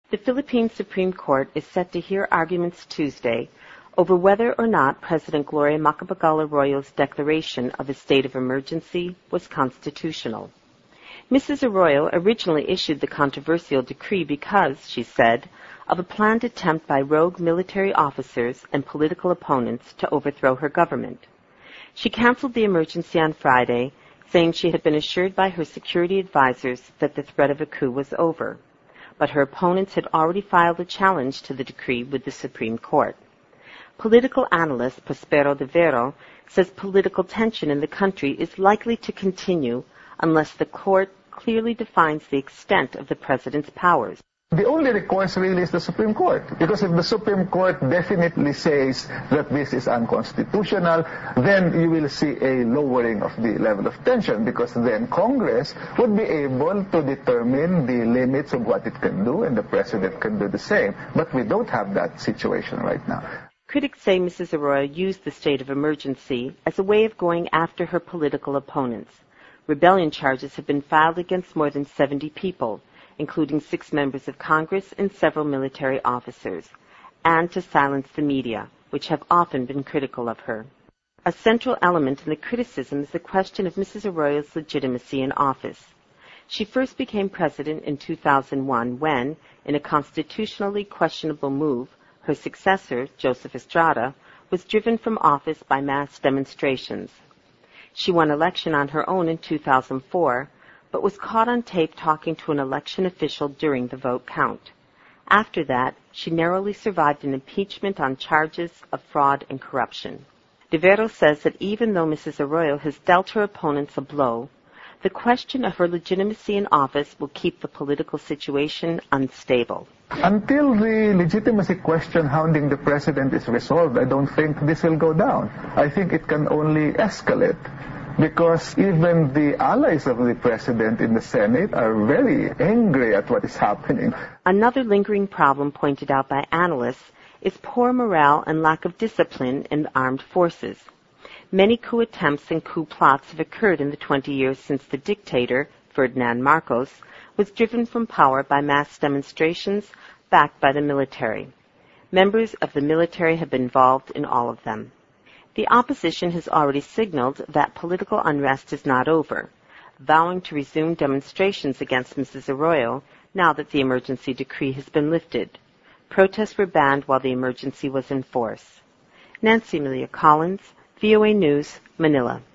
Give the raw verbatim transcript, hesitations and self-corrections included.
The Philippine Supreme Court is set to hear arguments Tuesday over whether or not President Gloria Macapagal Arroyo's declaration of a state of emergency was constitutional. Missus Arroyo originally issued the controversial decree because, she said, of a planned attempt by rogue military officers and political opponents to overthrow her government. She canceled the emergency on Friday, saying she had been assured by her security advisors that the threat of a coup was over. But her opponents had already filed a challenge to the decree with the Supreme Court. Political analyst Prospero de Vero says political tension in the country is likely to continue unless the court clearly defines the extent of the president's powers. The only recourse really is the Supreme Court, because if the Supreme Court definitely says that this is unconstitutional, then you will see a lowering of the level of tension, because then Congress would be able to determine the limits of what it can do, and the President can do the same. But we don't have that situation right now. Critics say Missus Arroyo used the state of emergency as a way of going after her political opponents. Rebellion charges have been filed against more than seventy people, including six members of Congress and several military officers, and to silence the media, which have often been critical of her. A central element in the criticism is the question of Missus Arroyo's legitimacy in office. She first became president in two thousand one when, in a constitutionally questionable move, her successor, Joseph Estrada, was driven from office by mass demonstrations. She won election on her own in two thousand four, but was caught on tape talking to an election official during the vote count. After that, she narrowly survived an impeachment on charges of fraud and corruption. De Vero says that even though Missus Arroyo has dealt her opponents a blow, the question of her legitimacy in office will keep the political situation unstable. Until the legitimacy question hounding the president is resolved, I don't think this will go down. I think it can only escalate, because even the allies of the president in the Senate are very angry at what is happening. Another lingering problem pointed out by analysts is poor morale and lack of discipline in the armed forces. Many coup attempts and coup plots have occurred in the twenty years since the dictator, Ferdinand Marcos, was driven from power by mass demonstrations backed by the military. Members of the military have been involved in all of them. The opposition has already signaled that political unrest is not over, vowing to resume demonstrations against Missus Arroyo now that the emergency decree has been lifted. Protests were banned while the emergency was in force. Nancy Amelia Collins, V O A News, Manila.